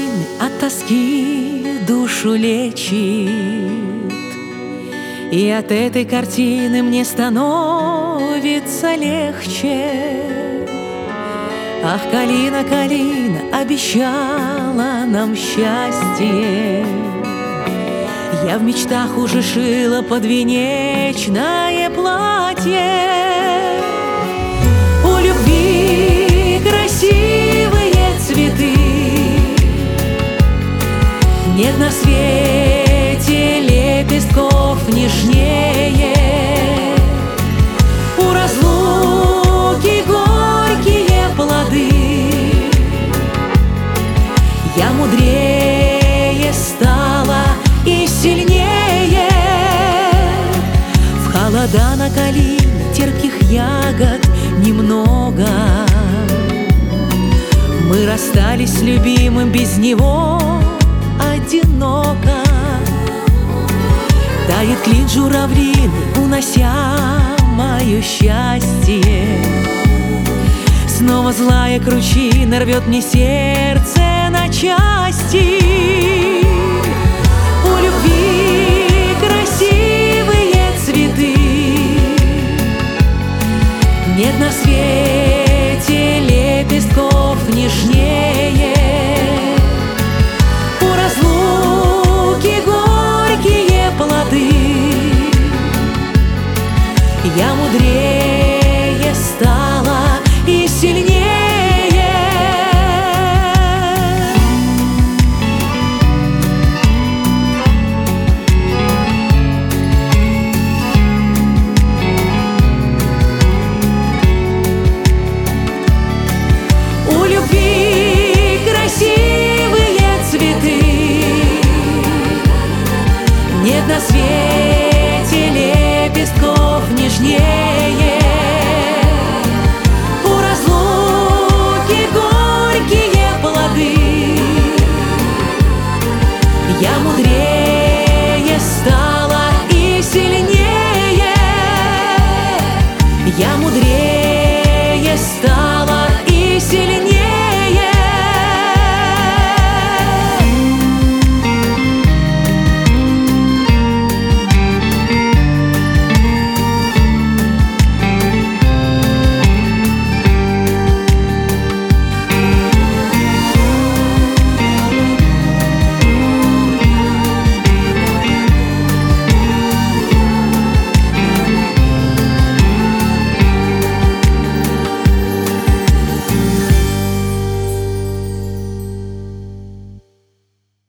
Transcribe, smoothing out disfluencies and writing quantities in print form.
картины от тоски душу лечит, и от этой картины мне становится легче. Ах, калина, калина, обещала нам счастье. Я в мечтах уже шила подвенечное платье. У любви красивые цветы, нет на свете лепестков нежнее. У разлуки горькие плоды, я мудрее стала и сильнее. В холода на калине терпких ягод немного. Мы расстались с любимым, без него одиноко. Тает клин журавлины, унося мое счастье. Снова злая кручина рвет мне сердце на части.